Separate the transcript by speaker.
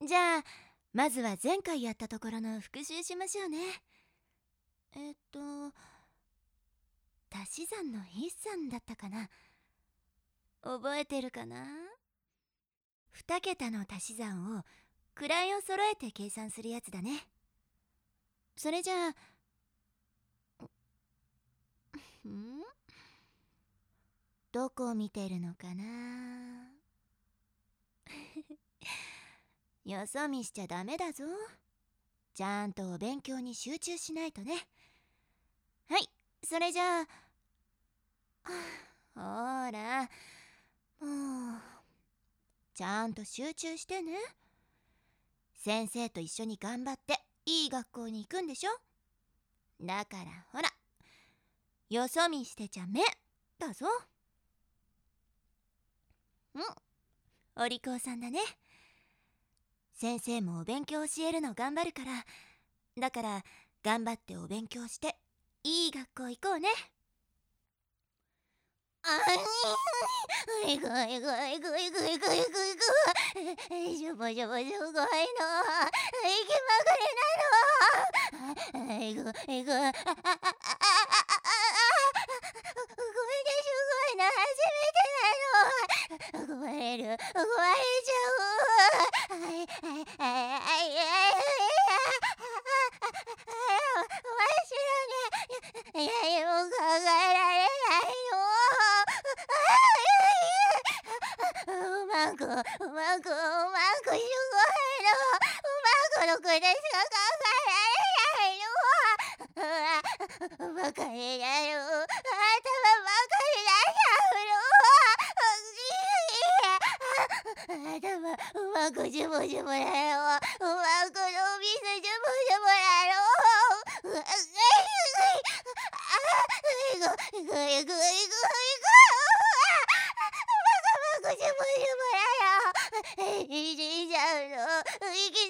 Speaker 1: じゃあまずは前回やったところの復習しましょうね。足し算の筆算だったかな。覚えてるかな。2桁の足し算を位を揃えて計算するやつだね。それじゃあどこを見てるのかな。よそ見しちゃダメだぞ。ちゃんとお勉強に集中しないとね。はい、それじゃあほらもうちゃんと集中してね。先生と一緒に頑張っていい学校に行くんでしょ。だからほら、よそ見してちゃめだぞ。お利口さんだね。先生もお勉強教えるの頑張るから、だから頑張ってお勉強していい学校行こうね。いくいくいくいくいくいくいくしょぼしょぼしょごいの、息まぐれなの。いくいくごめんね、すごいな、初めてなの。壊れる、壊れちゃう。面白いね。いや、もう考えられないの。うまくすごいの。うまくの声でしか考えられないの。バカになる。頭バカになっちゃうの。頭うまくジュボジュボだろ。うまくのみすジュボジュボだろ。いくいくいくいくいく。バカバカジュボジュボだよ。死んじゃうの。息